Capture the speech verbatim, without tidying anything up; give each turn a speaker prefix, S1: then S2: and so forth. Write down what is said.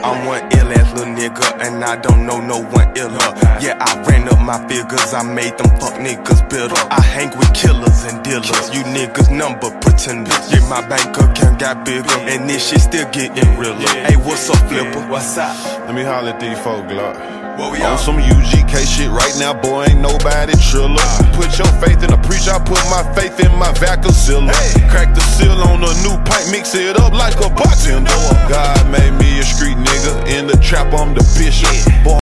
S1: I'm one ill ass little nigga, and I don't know no one iller. Yeah, I ran up my figures, I made them fuck niggas bitter. I hang with killers and dealers, you niggas number pretenders. Yeah, my bank account got bigger, and this shit still getting realer. Hey, what's up, Flipper? What's up?
S2: Let me holler at these folk, Glock.
S1: What we
S2: on?
S1: on?
S2: Some U G K shit right now, boy, ain't nobody triller. Put your faith in the preacher, I put my faith in my Vacazilla. Hey. Crack the seal on a new pipe, mix it up like a bartender. God made me a street nigga, in the trap I'm the bishop. Boy,